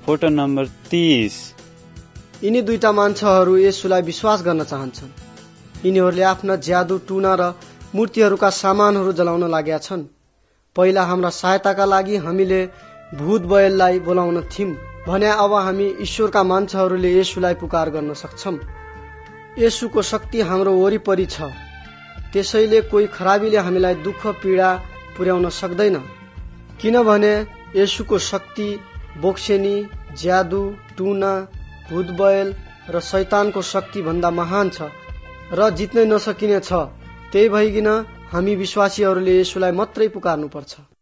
Photo number 30। यिनी दुईटा मान्छेहरू येशूलाई विश्वास गर्न चाहन्छन्। यिनीहरूले आफ्ना ज्यादु, टुना र मूर्तिहरूका सामानहरू जलाउन लागेका छन्। पहिला हाम्रा सहायताका लागि हामीले भूत बैललाई बोलाउन थियौं भने अब हामी ईश्वरका मान्छेहरूले येशूलाई पुकार गर्न सक्छौं। येशूको शक्ति हाम्रो वरिपरि छ, त्यसैले कोही खराबीले हामीलाई दुःख पीडा पुर्याउन सक्दैन, किनभने येशूको शक्ति बोक्सेनी, ज्यादु, टुना, भूत बैल र शैतानको शक्ति भन्दा महान छ र जित्नै नसकिने छ। त्यही भइकन हामी विश्वासीहरूले येशूलाई मात्रै पुकार्नुपर्छ।